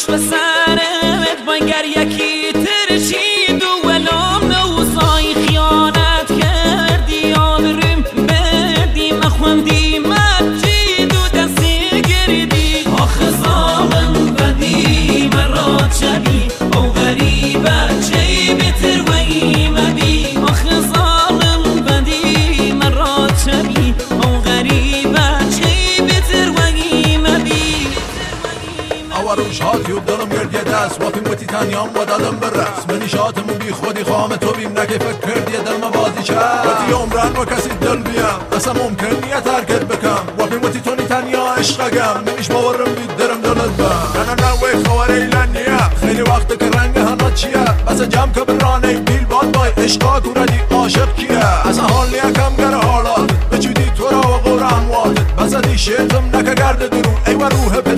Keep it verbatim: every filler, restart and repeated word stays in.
پشت به سرت بانگر یکی ترشید و ولام نوزای خیانت کردی آبرم بردی مخوندی مجید و دستی گردی آخه ظالم بدی مرا چبی او غریبه چی بتر و ایمبی آخه ظالم بدی مرا چبی او غریبه چی بتر و ایمبی آوروش هاتی و دلم گرد یه دست وافیم بوتی تنیام و دادم برس منی شاتمون بی خودی خواهم تو بیم نکه فکر کرد یه دل موازی کرد وقتی عمرن و کسی دل بیم اصلا ممکن نیه ترکت بکم وافیم بوتی تونی تنیا عشقگم نمیش باورم بید درم دلت بم نه نه نه وی خوار ایلن نیه خیلی وقت که رنگ هنات چیه بس جمع که برانه بیل باد بای عشقا کوردی عاشق کیه اصلا حال نیه کم گر حالات بچودی تو را و قور امواتت بس دی شیطم نکه گرد درون ای و روح